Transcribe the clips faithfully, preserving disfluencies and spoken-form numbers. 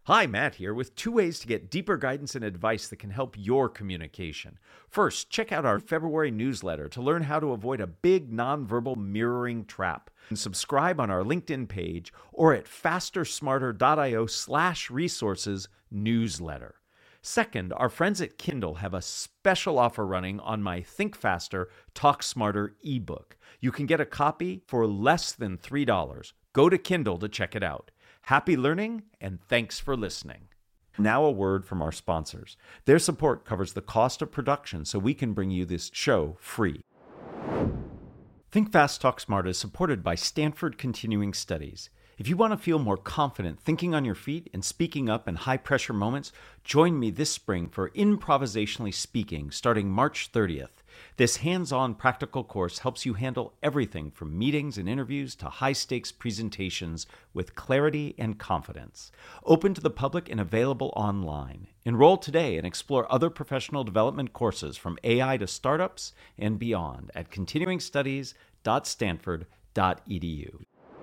Hi, Matt here with two ways to get deeper guidance and advice that can help your communication. First, check out our February newsletter to learn how to avoid a big nonverbal mirroring trap. And subscribe on our LinkedIn page or at fastersmarter.io slash resources newsletter. Second, our friends at Kindle have a special offer running on my Think Faster, Talk Smarter ebook. You can get a copy for less than three dollars. Go to Kindle to check it out. Happy learning, and thanks for listening. Now a word from our sponsors. Their support covers the cost of production so we can bring you this show free. Think Fast, Talk Smart is supported by Stanford Continuing Studies. If you want to feel more confident thinking on your feet and speaking up in high-pressure moments, join me this spring for Improvisationally Speaking starting March thirtieth. This hands-on practical course helps you handle everything from meetings and interviews to high-stakes presentations with clarity and confidence. Open to the public and available online. Enroll today and explore other professional development courses from A I to startups and beyond at continuing studies dot stanford dot e d u.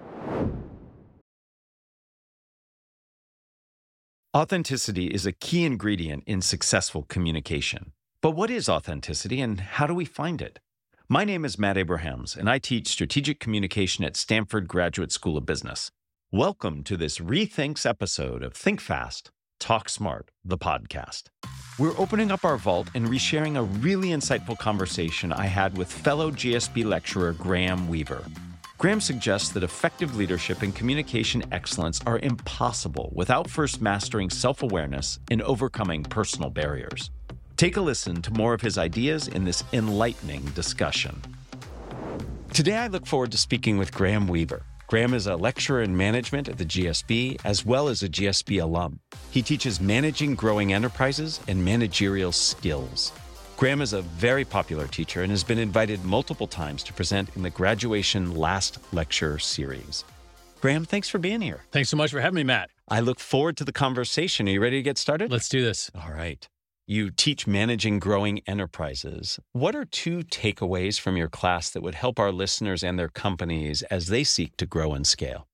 Authenticity is a key ingredient in successful communication. But what is authenticity and how do we find it? My name is Matt Abrahams, and I teach strategic communication at Stanford Graduate School of Business. Welcome to this Rethinks episode of Think Fast, Talk Smart, the podcast. We're opening up our vault and resharing a really insightful conversation I had with fellow G S B lecturer Graham Weaver. Graham suggests that effective leadership and communication excellence are impossible without first mastering self-awareness and overcoming personal barriers. Take a listen to more of his ideas in this enlightening discussion. Today, I look forward to speaking with Graham Weaver. Graham is a lecturer in management at the G S B, as well as a G S B alum. He teaches managing growing enterprises and managerial skills. Graham is a very popular teacher and has been invited multiple times to present in the Graduation Last Lecture series. Graham, thanks for being here. Thanks so much for having me, Matt. I look forward to the conversation. Are you ready to get started? Let's do this. All right. You teach managing growing enterprises. What are two takeaways from your class that would help our listeners and their companies as they seek to grow and scale?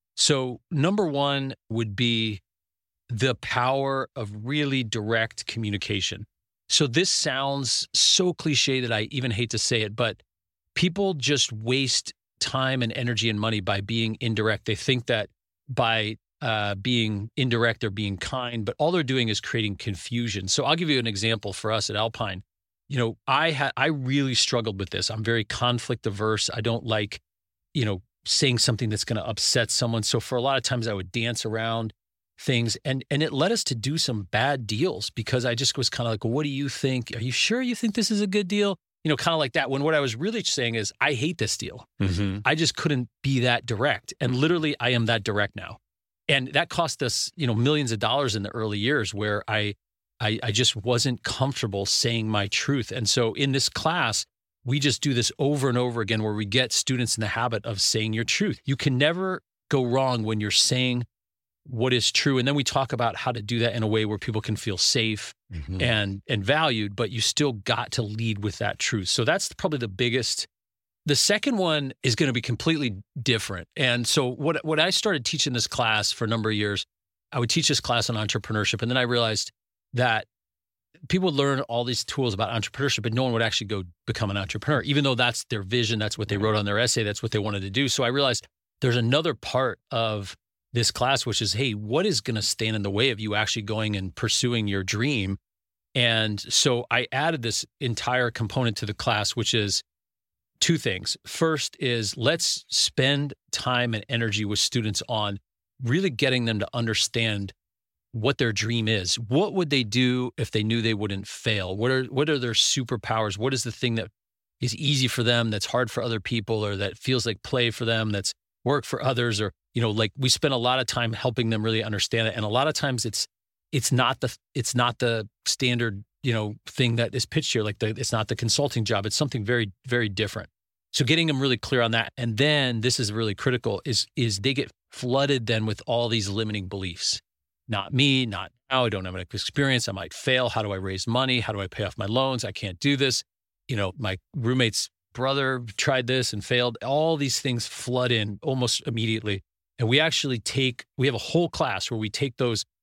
So number one would be the power of really direct communication. So this sounds so cliche that I even hate to say it, but people just waste time and energy and money by being indirect. They think that by uh, being indirect, they're being kind, but all they're doing is creating confusion. So I'll give you an example for us at Alpine. You know, I had I really struggled with this. I'm very conflict averse. I don't like, you know, saying something that's going to upset someone. So for a lot of times I would dance around things, and and it led us to do some bad deals because I just was kind of like, well, what do you think? Are you sure you think this is a good deal? You know, kind of like that. When what I was really saying is, I hate this deal. Mm-hmm. I just couldn't be that direct. And literally, I am that direct now. And that cost us, you know, millions of dollars in the early years where I, I, I just wasn't comfortable saying my truth. And so in this class, we just do this over and over again where we get students in the habit of saying your truth. You can never go wrong when you're saying what is true. And then we talk about how to do that in a way where people can feel safe mm-hmm. and and valued, but you still got to lead with that truth. So that's probably the biggest. The second one is going to be completely different. And so what what I started teaching this class for a number of years, I would teach this class on entrepreneurship. And then I realized that people would learn all these tools about entrepreneurship, but no one would actually go become an entrepreneur, even though that's their vision. That's what they wrote on their essay. That's what they wanted to do. So I realized there's another part of this class, which is, hey, what is going to stand in the way of you actually going and pursuing your dream? And so I added this entire component to the class, which is two things. First is let's spend time and energy with students on really getting them to understand what their dream is. What would they do if they knew they wouldn't fail? What are what are their superpowers? What is the thing that is easy for them, that's hard for other people, or that feels like play for them, that's work for others? Or, you know, like we spend a lot of time helping them really understand it. And a lot of times it's it's not the it's not the standard, you know, thing that is pitched here. Like the, it's not the consulting job. It's something very, very different. So getting them really clear on that. And then this is really critical is, is they get flooded then with all these limiting beliefs. Not me, not now. I don't have enough experience. I might fail. How do I raise money? How do I pay off my loans? I can't do this. You know, my roommate's brother tried this and failed. All these things flood in almost immediately. And we actually take, we have a whole class where we take those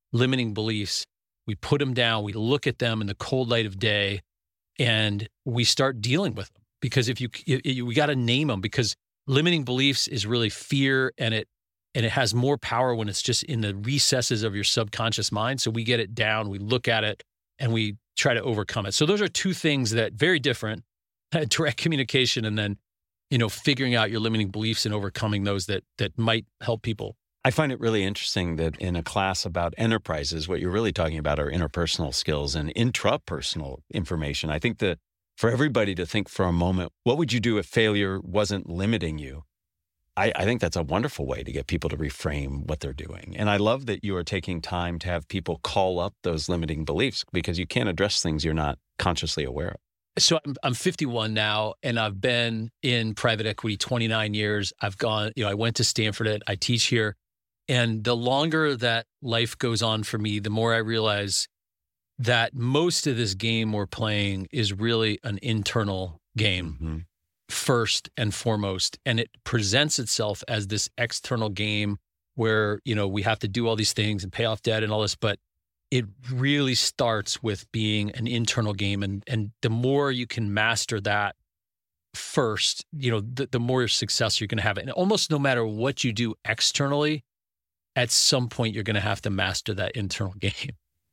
limiting beliefs, we put them down, we look at them in the cold light of day, and we start dealing with them. Because if you, you, you we got to name them, because limiting beliefs is really fear, and it and it has more power when it's just in the recesses of your subconscious mind. So we get it down, we look at it, and we try to overcome it. So those are two things that very different: direct communication, and then, you know, figuring out your limiting beliefs and overcoming those that that might help people. I find it really interesting that in a class about enterprises, what you're really talking about are interpersonal skills and intrapersonal information. I think that for everybody to think for a moment, what would you do if failure wasn't limiting you? I, I think that's a wonderful way to get people to reframe what they're doing. And I love that you are taking time to have people call up those limiting beliefs, because you can't address things you're not consciously aware of. So I'm, I'm fifty-one now, and I've been in private equity twenty-nine years. I've gone, you know, I went to Stanford. I teach here. And the longer that life goes on for me, the more I realize that most of this game we're playing is really an internal game, mm-hmm. first and foremost. And it presents itself as this external game where, you know, we have to do all these things and pay off debt and all this, but it really starts with being an internal game. And, and the more you can master that first, you know, the, the more success you're going to have. And almost no matter what you do externally, at some point, you're going to have to master that internal game.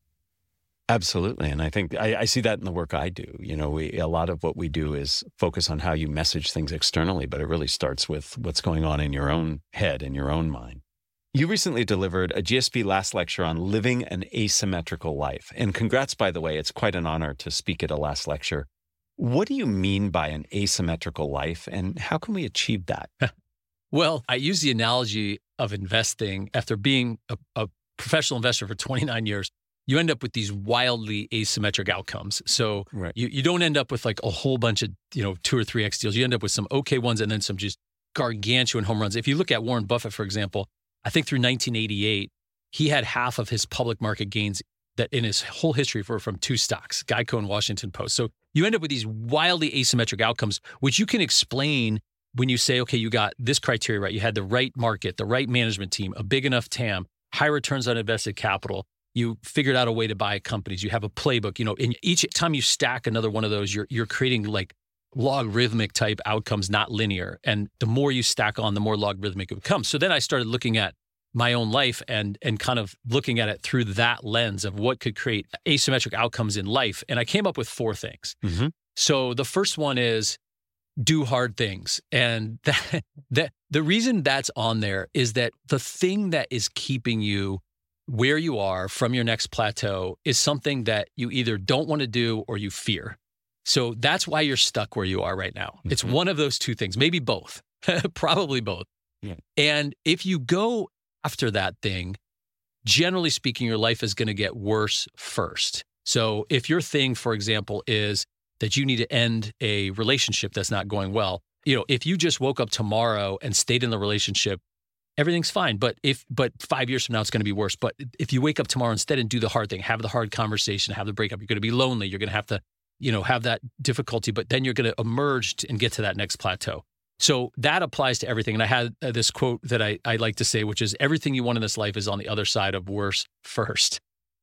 Absolutely. And I think I, I see that in the work I do. You know, we, a lot of what we do is focus on how you message things externally, but it really starts with what's going on in your own head, in your own mind. You recently delivered a G S B Last Lecture on living an asymmetrical life. And congrats, by the way. It's quite an honor to speak at a Last Lecture. What do you mean by an asymmetrical life, and how can we achieve that? Well, I use the analogy of investing. After being a, a professional investor for twenty-nine years, you end up with these wildly asymmetric outcomes. So right. you, you don't end up with like a whole bunch of, you know, two or three X deals. You end up with some okay ones and then some just gargantuan home runs. If you look at Warren Buffett, for example, I think through nineteen eighty-eight, he had half of his public market gains that in his whole history were from two stocks, Geico and Washington Post. So you end up with these wildly asymmetric outcomes, which you can explain when you say, okay, you got this criteria right. You had the right market, the right management team, a big enough T A M, high returns on invested capital. You figured out a way to buy companies. You have a playbook. You know, in each time you stack another one of those, you're you're creating like logarithmic type outcomes, not linear. And the more you stack on, the more logarithmic it becomes. So then I started looking at my own life and and kind of looking at it through that lens of what could create asymmetric outcomes in life. And I came up with four things. Mm-hmm. So the first one is do hard things. And that, that the reason that's on there is that the thing that is keeping you where you are from your next plateau is something that you either don't want to do or you fear. So that's why you're stuck where you are right now. Mm-hmm. It's one of those two things, maybe both, probably both. Yeah. And if you go after that thing, generally speaking, your life is going to get worse first. So if your thing, for example, is that you need to end a relationship that's not going well, you know, if you just woke up tomorrow and stayed in the relationship, everything's fine. But if, but five years from now, it's going to be worse. But if you wake up tomorrow instead and do the hard thing, have the hard conversation, have the breakup, you're going to be lonely. You're going to have to, you know, have that difficulty, but then you're going to emerge and get to that next plateau. So that applies to everything. And I had uh, this quote that I, I like to say, which is everything you want in this life is on the other side of worse first.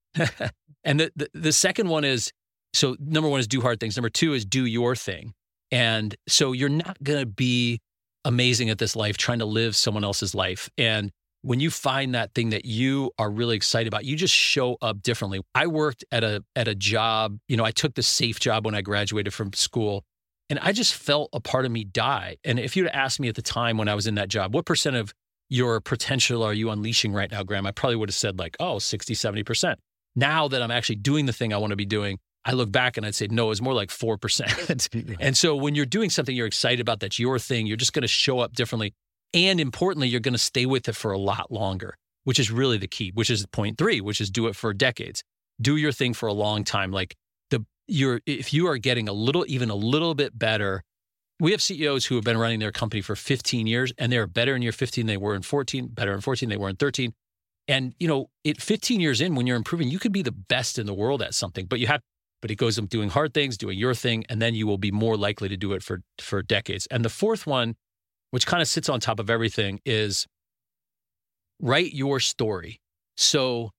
And the, the the second one is, so number one is do hard things. Number two is do your thing. And so you're not going to be amazing at this life trying to live someone else's life. And when you find that thing that you are really excited about, you just show up differently. I worked at a at a job, you know, I took the safe job when I graduated from school, and I just felt a part of me die. And if you'd asked me at the time when I was in that job, what percent of your potential are you unleashing right now, Graham? I probably would have said like, oh, sixty, seventy percent. Now that I'm actually doing the thing I want to be doing, I look back and I'd say, no, it's more like four percent. And so when you're doing something you're excited about, that's your thing, you're just going to show up differently. And importantly, you're going to stay with it for a lot longer, which is really the key, which is point three, which is do it for decades. Do your thing for a long time. Like the you're if you are getting a little, even a little bit better. We have C E Os who have been running their company for fifteen years, and they're better in year fifteen than they were in fourteen, better in fourteen than they were in thirteen. And, you know, it fifteen years in, when you're improving, you could be the best in the world at something, but you have, but it goes up doing hard things, doing your thing, and then you will be more likely to do it for, for decades. And the fourth one, which kind of sits on top of everything, is write your story. So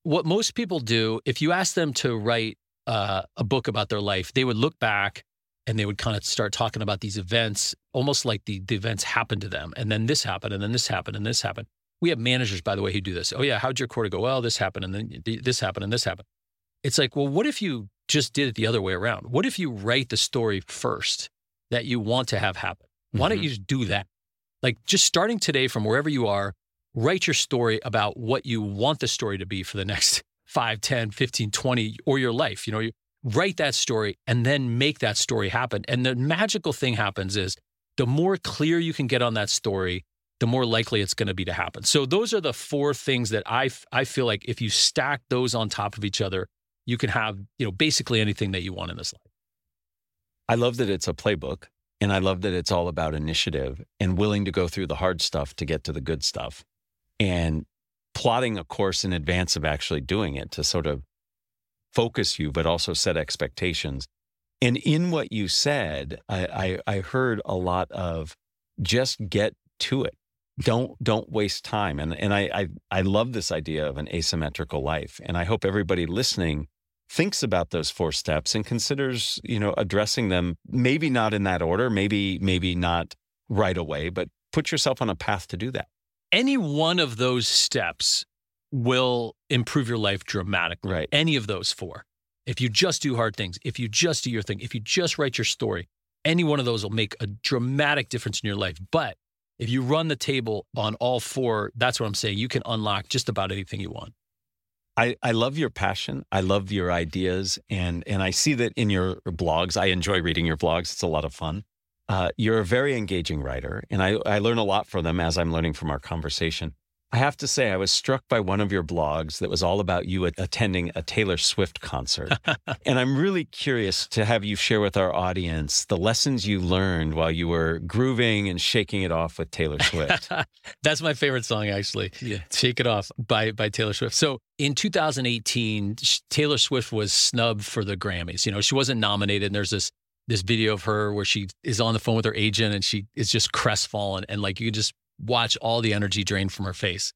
what most people do, if you ask them to write uh, a book about their life, they would look back and they would kind of start talking about these events, almost like the, the events happened to them. And then this happened, and then this happened, and this happened. We have managers, by the way, who do this. Oh, yeah, how'd your quarter go? Well, this happened, and then this happened, and this happened. It's like, well, what if you just did it the other way around? What if you write the story first that you want to have happen? Why don't you just do that? Like, just starting today from wherever you are, write your story about what you want the story to be for the next five, ten, fifteen, twenty, or your life. You know, you write that story and then make that story happen. And the magical thing happens is the more clear you can get on that story, the more likely it's going to be to happen. So those are the four things that I, I feel like if you stack those on top of each other, you can have, you know, basically anything that you want in this life. I love that it's a playbook, and I love that it's all about initiative and willing to go through the hard stuff to get to the good stuff, and plotting a course in advance of actually doing it to sort of focus you, but also set expectations. And in what you said, I, I, I heard a lot of just get to it. Don't don't waste time. And and I, I I love this idea of an asymmetrical life. And I hope everybody listening thinks about those four steps and considers, you know, addressing them, maybe not in that order, maybe maybe not right away, but put yourself on a path to do that. Any one of those steps will improve your life dramatically. Right. Any of those four. If you just do hard things, if you just do your thing, if you just write your story, any one of those will make a dramatic difference in your life. But if you run the table on all four, that's what I'm saying. You can unlock just about anything you want. I, I love your passion. I love your ideas. And, and I see that in your blogs. I enjoy reading your blogs. It's a lot of fun. Uh, you're a very engaging writer, and I, I learn a lot from them as I'm learning from our conversation. I have to say, I was struck by one of your blogs that was all about you attending a Taylor Swift concert. And I'm really curious to have you share with our audience the lessons you learned while you were grooving and shaking it off with Taylor Swift. That's my favorite song, actually. Yeah. Shake It Off by, by Taylor Swift. So in two thousand eighteen, Taylor Swift was snubbed for the Grammys. You know, she wasn't nominated. And there's this this video of her where she is on the phone with her agent and she is just crestfallen. And like, you just watch all the energy drain from her face.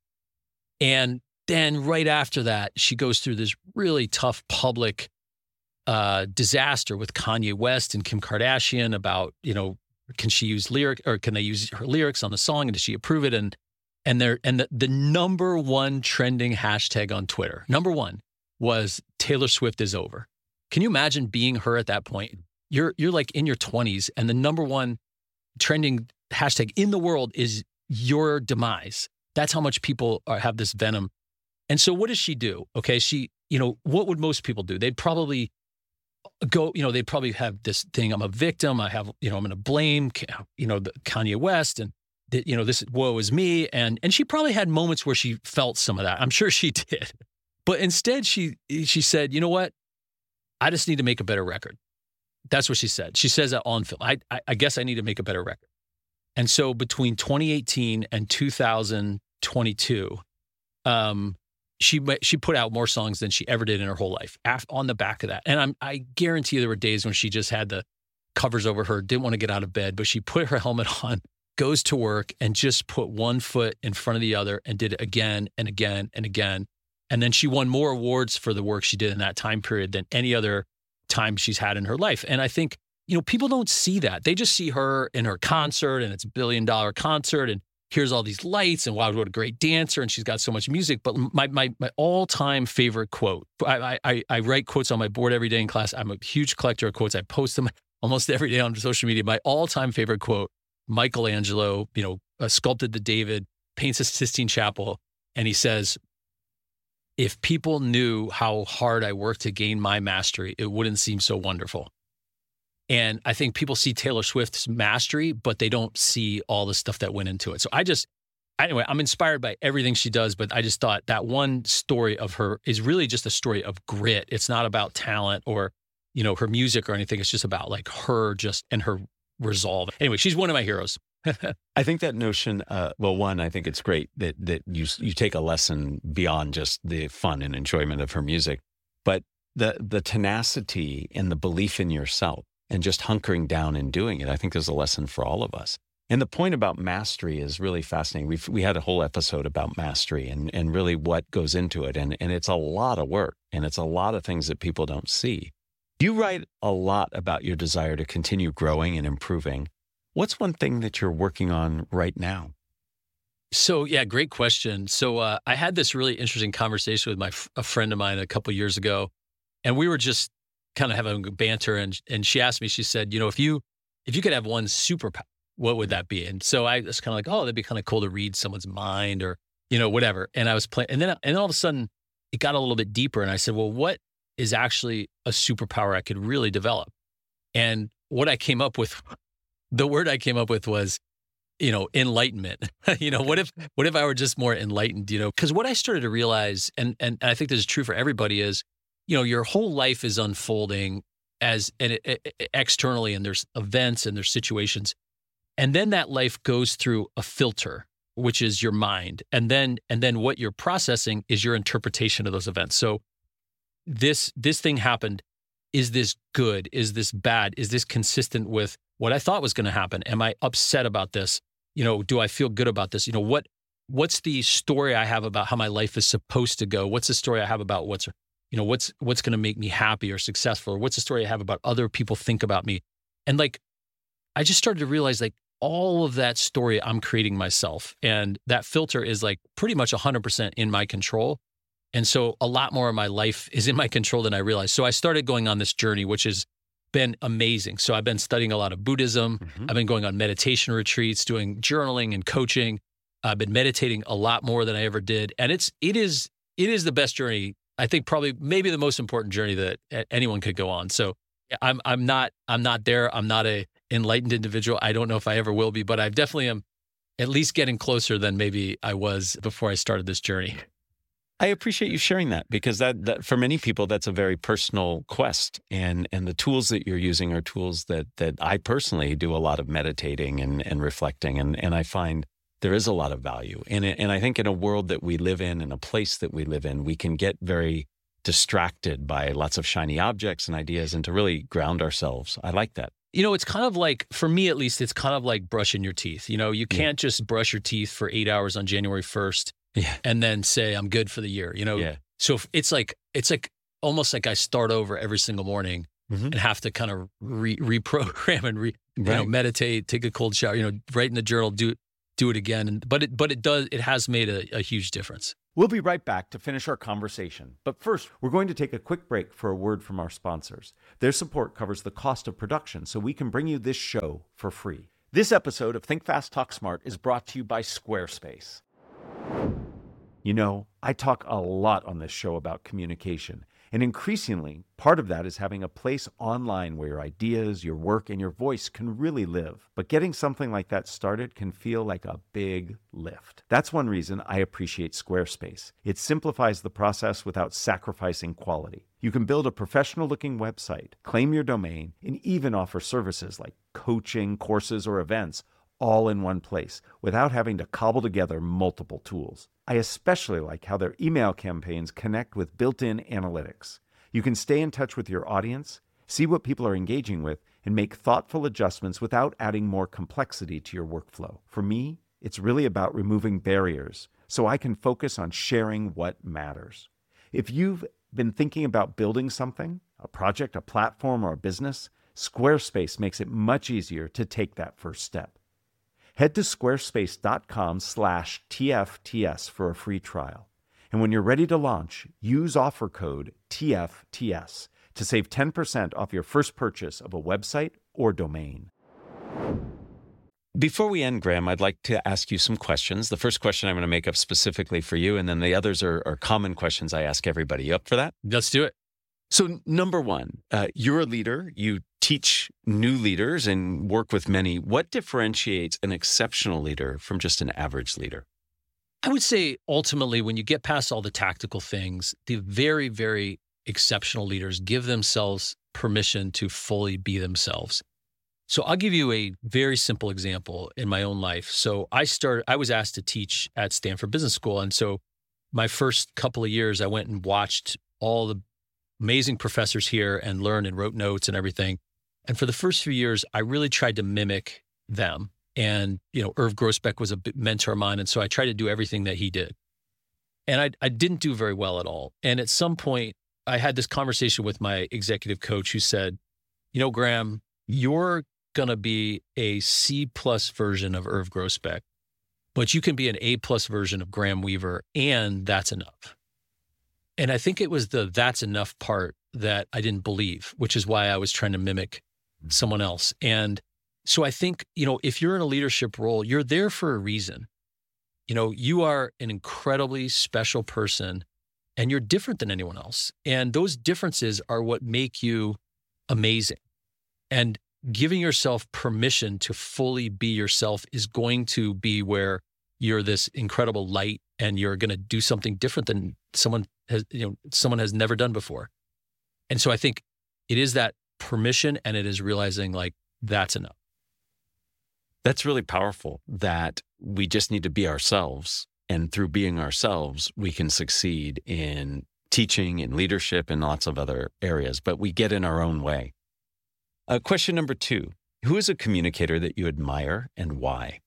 And then right after that, she goes through this really tough public uh, disaster with Kanye West and Kim Kardashian about, you know, can she use lyric or can they use her lyrics on the song, and does she approve it? And and there and the, the number one trending hashtag on Twitter, number one, was Taylor Swift is over. Can you imagine being her at that point? You're you're like in your twenties, and the number one trending hashtag in the world is your demise. That's how much people are, have this venom. And so what does she do? Okay, she, you know, what would most people do? They'd probably go, you know, they'd probably have this thing, I'm a victim, I have, you know, I'm going to blame, you know, the Kanye West, and, the, you know, this woe is me. And and she probably had moments where she felt some of that. I'm sure she did. But instead, she she said, you know what? I just need to make a better record. That's what she said. She says that on film. I, I, I guess I need to make a better record. And so between twenty eighteen and two thousand twenty-two, um, she she put out more songs than she ever did in her whole life af- on the back of that. And I'm, I guarantee you there were days when she just had the covers over her, didn't want to get out of bed, but she put her helmet on, goes to work, and just put one foot in front of the other and did it again and again and again. And then she won more awards for the work she did in that time period than any other time she's had in her life. And I think, you know, people don't see that. They just see her in her concert, and it's a billion dollar concert, and here's all these lights, and wow, what a great dancer, and she's got so much music. But my my my all-time favorite quote, I, I I write quotes on my board every day in class. I'm a huge collector of quotes. I post them almost every day on social media. My all-time favorite quote, Michelangelo, you know, uh, sculpted the David, paints a Sistine Chapel, and he says, if people knew how hard I worked to gain my mastery, it wouldn't seem so wonderful. And I think people see Taylor Swift's mastery, but they don't see all the stuff that went into it. So I just, anyway, I'm inspired by everything she does, but I just thought that one story of her is really just a story of grit. It's not about talent or, you know, her music or anything. It's just about like her just and her resolve. Anyway, she's one of my heroes. I think that notion, uh, well, one, I think it's great that that you you take a lesson beyond just the fun and enjoyment of her music, but the the tenacity and the belief in yourself and just hunkering down and doing it. I think there's a lesson for all of us. And the point about mastery is really fascinating. We've, we had a whole episode about mastery and, and really what goes into it. And, and it's a lot of work and it's a lot of things that people don't see. You write a lot about your desire to continue growing and improving. What's one thing that you're working on right now? So, yeah, great question. So uh, I had this really interesting conversation with my a friend of mine a couple years ago, and we were just kind of having banter. And and she asked me, she said, you know, if you if you could have one superpower, what would that be? And so I was kind of like, oh, that'd be kind of cool to read someone's mind or, you know, whatever. And I was playing, and then and then all of a sudden it got a little bit deeper. And I said, well, what is actually a superpower I could really develop? And what I came up with, the word I came up with was, you know, enlightenment. you know, what if what if I were just more enlightened? You know, because what I started to realize, and and I think this is true for everybody, is, you know, your whole life is unfolding as and it, it, externally, and there's events and there's situations. And then that life goes through a filter, which is your mind. And then and then what you're processing is your interpretation of those events. So this this thing happened. Is this good? Is this bad? Is this consistent with what I thought was going to happen? Am I upset about this? You know, do I feel good about this? You know, what what's the story I have about how my life is supposed to go? What's the story I have about what's, you know, what's what's going to make me happy or successful? Or what's the story I have about other people think about me? And like, I just started to realize like all of that story I'm creating myself. And that filter is like pretty much one hundred percent in my control. And so a lot more of my life is in my control than I realized. So I started going on this journey, which has been amazing. So I've been studying a lot of Buddhism. Mm-hmm. I've been going on meditation retreats, doing journaling and coaching. I've been meditating a lot more than I ever did. And it's, it is, it is the best journey. I think probably maybe the most important journey that anyone could go on. So I'm, I'm not, I'm not there. I'm not a enlightened individual. I don't know if I ever will be, but I definitely am at least getting closer than maybe I was before I started this journey. I appreciate you sharing that because that, that for many people, that's a very personal quest. And and the tools that you're using are tools that that I personally do a lot of meditating and, and reflecting. And, and I find there is a lot of value. And, and I think in a world that we live in, in a place that we live in, we can get very distracted by lots of shiny objects and ideas and to really ground ourselves. I like that. You know, it's kind of like, for me at least, it's kind of like brushing your teeth. You know, you can't yeah. just brush your teeth for eight hours on January first. Yeah. And then say, I'm good for the year, you know? Yeah. So it's like, it's like almost like I start over every single morning mm-hmm. and have to kind of re- reprogram and re, right. you know, meditate, take a cold shower, you know, write in the journal, do, do it again. And, but it, but it does, it has made a, a huge difference. We'll be right back to finish our conversation. But first, we're going to take a quick break for a word from our sponsors. Their support covers the cost of production, so we can bring you this show for free. This episode of Think Fast, Talk Smart is brought to you by Squarespace. You know, I talk a lot on this show about communication, and increasingly, part of that is having a place online where your ideas, your work, and your voice can really live. But getting something like that started can feel like a big lift. That's one reason I appreciate Squarespace. It simplifies the process without sacrificing quality. You can build a professional-looking website, claim your domain, and even offer services like coaching, courses, or events, all in one place without having to cobble together multiple tools. I especially like how their email campaigns connect with built-in analytics. You can stay in touch with your audience, see what people are engaging with, and make thoughtful adjustments without adding more complexity to your workflow. For me, it's really about removing barriers so I can focus on sharing what matters. If you've been thinking about building something, a project, a platform, or a business, Squarespace makes it much easier to take that first step. Head to squarespace.com slash TFTS for a free trial. And when you're ready to launch, use offer code T F T S to save ten percent off your first purchase of a website or domain. Before we end, Graham, I'd like to ask you some questions. The first question I'm going to make up specifically for you, and then the others are, are common questions I ask everybody. You up for that? Let's do it. So number one, uh, you're a leader. You teach new leaders and work with many. What differentiates an exceptional leader from just an average leader? I would say ultimately, when you get past all the tactical things, the very, very exceptional leaders give themselves permission to fully be themselves. So I'll give you a very simple example in my own life. So I started, I was asked to teach at Stanford Business School. And so my first couple of years, I went and watched all the amazing professors here and learned and wrote notes and everything. And for the first few years, I really tried to mimic them. And, you know, Irv Grousbeck was a big mentor of mine. And so I tried to do everything that he did. And I, I didn't do very well at all. And at some point, I had this conversation with my executive coach who said, you know, Graham, you're going to be a C plus version of Irv Grousbeck, but you can be an A plus version of Graham Weaver, and that's enough. And I think it was the that's enough part that I didn't believe, which is why I was trying to mimic someone else. And so I think, you know, if you're in a leadership role, you're there for a reason. You know, you are an incredibly special person and you're different than anyone else. And those differences are what make you amazing. And giving yourself permission to fully be yourself is going to be where you're this incredible light and you're going to do something different than someone has, you know, someone has never done before. And so I think it is that permission, and it is realizing like that's enough. That's really powerful, that we just need to be ourselves. And through being ourselves, we can succeed in teaching, in leadership, and lots of other areas, but we get in our own way. Uh, question number two, who is a communicator that you admire and why?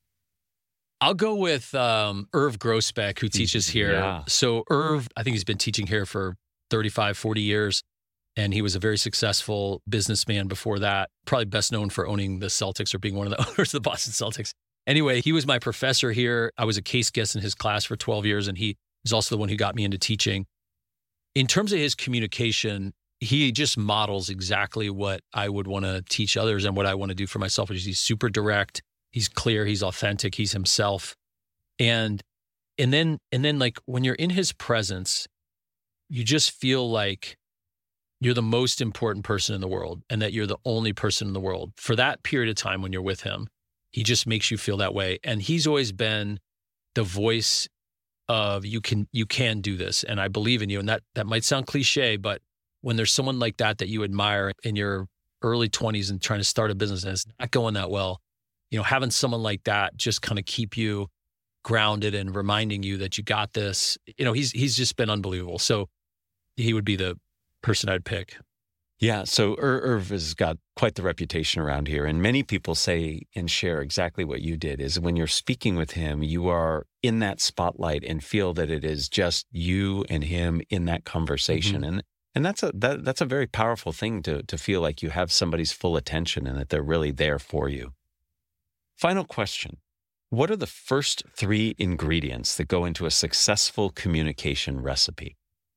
I'll go with um, Irv Grousbeck, who teaches here. Yeah. So Irv, I think he's been teaching here for thirty-five, forty years. And he was a very successful businessman before that, probably best known for owning the Celtics or being one of the owners of the Boston Celtics. Anyway, he was my professor here. I was a case guest in his class for twelve years, and he was also the one who got me into teaching. In terms of his communication, he just models exactly what I would want to teach others and what I want to do for myself, which is he's super direct, he's clear, he's authentic, he's himself. And and then and then like when you're in his presence, you just feel like you're the most important person in the world and that you're the only person in the world. For that period of time when you're with him, he just makes you feel that way. And he's always been the voice of you can you can do this, and I believe in you. And that that might sound cliche, but when there's someone like that that you admire in your early twenties and trying to start a business and it's not going that well, you know, having someone like that just kind of keep you grounded and reminding you that you got this. You know, he's he's just been unbelievable. So he would be the person I'd pick. Yeah, so Ir- Irv has got quite the reputation around here. And many people say and share exactly what you did, is when you're speaking with him, you are in that spotlight and feel that it is just you and him in that conversation. Mm-hmm. And and that's a that, that's a very powerful thing to to feel like you have somebody's full attention and that they're really there for you. Final question. What are the first three ingredients that go into a successful communication recipe?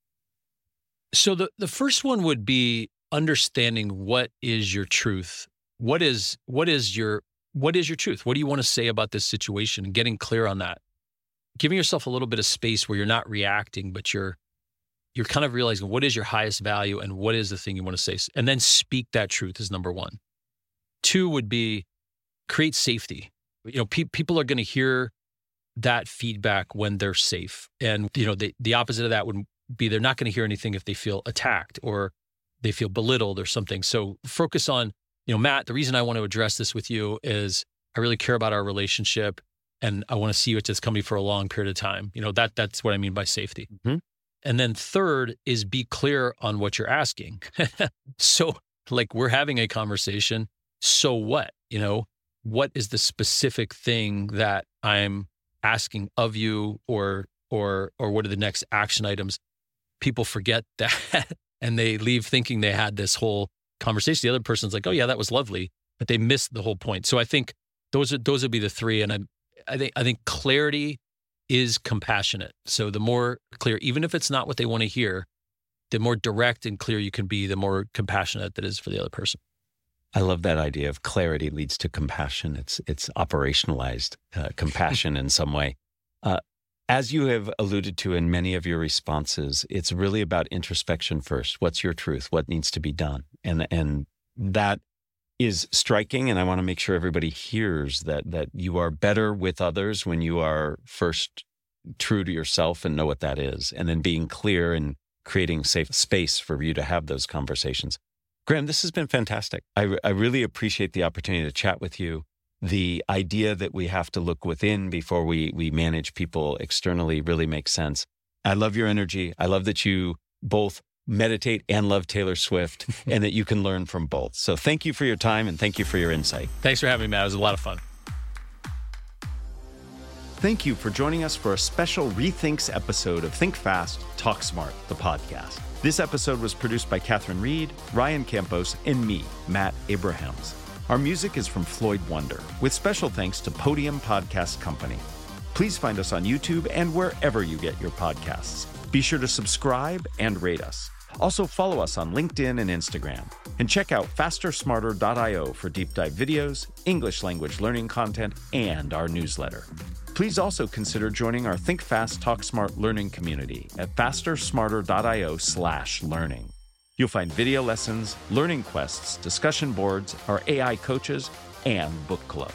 So the, the first one would be understanding what is your truth. What is what is your what is your truth? What do you want to say about this situation? And getting clear on that. Giving yourself a little bit of space where you're not reacting, but you're you're kind of realizing what is your highest value and what is the thing you want to say. And then speak that truth is number one. Two would be create safety. You know, pe- people are going to hear that feedback when they're safe. And, you know, the, the opposite of that would be they're not going to hear anything if they feel attacked or they feel belittled or something. So focus on, you know, Matt, the reason I want to address this with you is I really care about our relationship and I want to see you at this company for a long period of time. You know, that that's what I mean by safety. Mm-hmm. And then third is be clear on what you're asking. So like we're having a conversation. So what, you know, what is the specific thing that I'm asking of you, or, or, or what are the next action items? People forget that and they leave thinking they had this whole conversation. The other person's like, oh yeah, that was lovely, but they missed the whole point. So I think those are, those would be the three. And I, I think, I think clarity is compassionate. So the more clear, even if it's not what they want to hear, the more direct and clear you can be, the more compassionate that is for the other person. I love that idea of clarity leads to compassion. It's it's operationalized uh, compassion in some way. Uh, as you have alluded to in many of your responses, it's really about introspection first. What's your truth? What needs to be done? And and that is striking. And I want to make sure everybody hears that that you are better with others when you are first true to yourself and know what that is, and then being clear and creating safe space for you to have those conversations. Graham, this has been fantastic. I, I really appreciate the opportunity to chat with you. The idea that we have to look within before we we manage people externally really makes sense. I love your energy. I love that you both meditate and love Taylor Swift and that you can learn from both. So thank you for your time and thank you for your insight. Thanks for having me, Matt. It was a lot of fun. Thank you for joining us for a special Rethinks episode of Think Fast, Talk Smart, the podcast. This episode was produced by Catherine Reed, Ryan Campos, and me, Matt Abrahams. Our music is from Floyd Wonder, with special thanks to Podium Podcast Company. Please find us on YouTube and wherever you get your podcasts. Be sure to subscribe and rate us. Also follow us on LinkedIn and Instagram. And check out faster smarter dot io for deep dive videos, English language learning content, and our newsletter. Please also consider joining our Think Fast, Talk Smart learning community at faster smarter dot io slash learning. You'll find video lessons, learning quests, discussion boards, our A I coaches, and book club.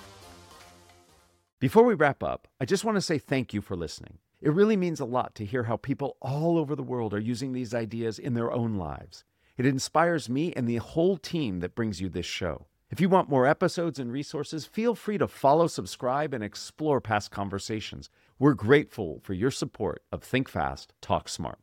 Before we wrap up, I just want to say thank you for listening. It really means a lot to hear how people all over the world are using these ideas in their own lives. It inspires me and the whole team that brings you this show. If you want more episodes and resources, feel free to follow, subscribe, and explore past conversations. We're grateful for your support of Think Fast, Talk Smart.